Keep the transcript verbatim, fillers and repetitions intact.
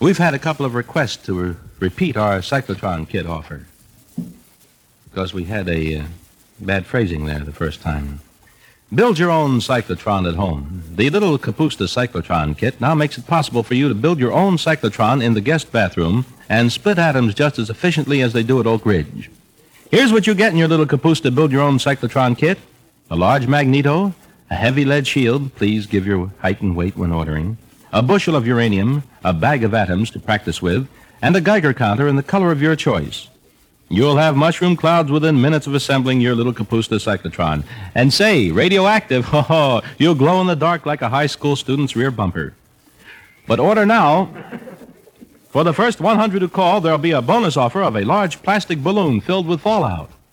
We've had a couple of requests to re- repeat our cyclotron kit offer because we had a uh, bad phrasing there the first time. Build your own cyclotron at home. The little Kapusta cyclotron kit now makes it possible for you to build your own cyclotron in the guest bathroom and split atoms just as efficiently as they do at Oak Ridge. Here's what you get in your little Kapusta Build Your Own Cyclotron kit: a large magneto, a heavy lead shield, please give your height and weight when ordering, a bushel of uranium, a bag of atoms to practice with, and a Geiger counter in the color of your choice. You'll have mushroom clouds within minutes of assembling your little Kapusta cyclotron. And say, radioactive, ho ho, you'll glow in the dark like a high school student's rear bumper. But order now. For the first one hundred who call, there'll be a bonus offer of a large plastic balloon filled with fallout.